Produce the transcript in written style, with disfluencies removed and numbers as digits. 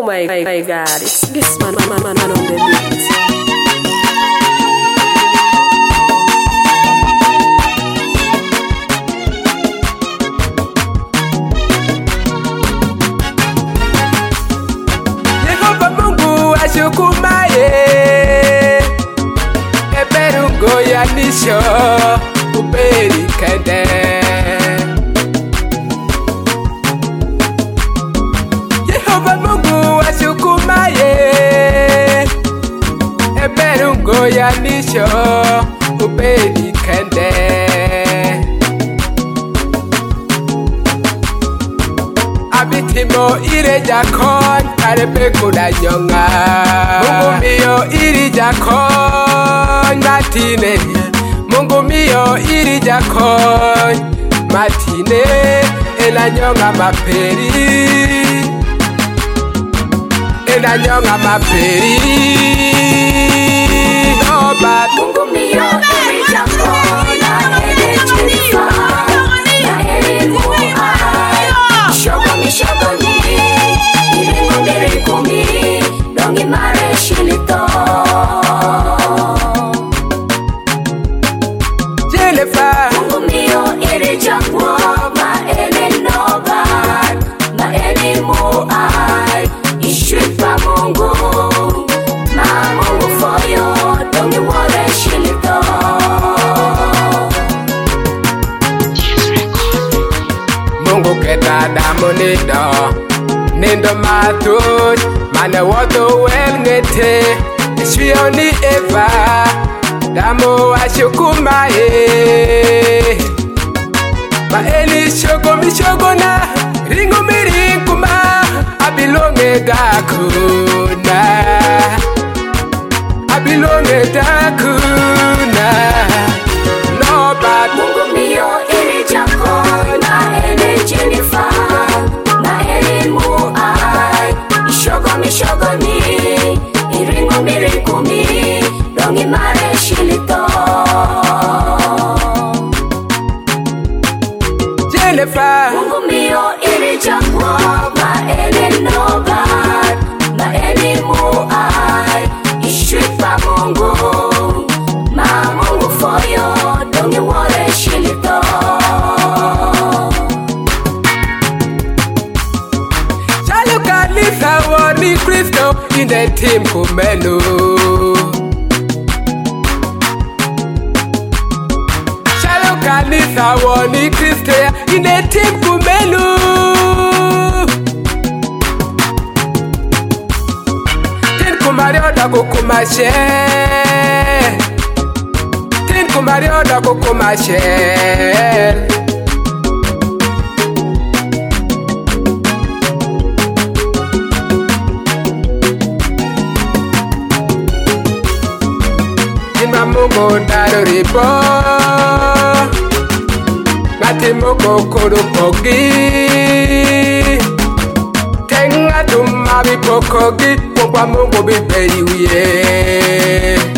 my God, it's this man on the beat. Yehova Mungu ashukumaye, eberungo ya nisho uberikende. Yehova Mungu ashukumaye, eberungo ya nisho uberikende. Abitimo ire jakon karepe kuda nyonga. Mungu mio iri jakon matine. Mungu mio iri jakon matine. Ela nyonga maperi. Ela nyonga maperi. No bad. Mungu mio iri jakon na ere chirifa. Na ere muai. Shogoni, iringumi, dongi mare shilito. Jelefa Mungu mio iri jakwo, ma ene nobat, ma ene muai. Ishwipa Mungu, ma Mungu foyo, dongi mare shilito. Mungu keta damu nindo matut mane woto wel ngete shwio ni Eva damu ashukumaye ma eli shogo mishogona ringo mirinkuma abilonge dakuna no bad. Mungu mio iri jakona ene Jennifer na ene muai Ishogoni iringo mirikumi dongi mare shilito. Jennifer Mungu mio iri jakona ene nobat na ene muai Ishwipa Mungu ma Mungu foyo dongi wore shilito. Kanisa woni Kristo inde team kumelu. Shalo kanisa woni Kristo inde team kumelu. Tin kumari oda kukumashe. Tin kumari oda kukumashe. Mungu ndaro ripo ngati moko koro pogi tenga tumabi pokogi kwa Mungu bibeli uye.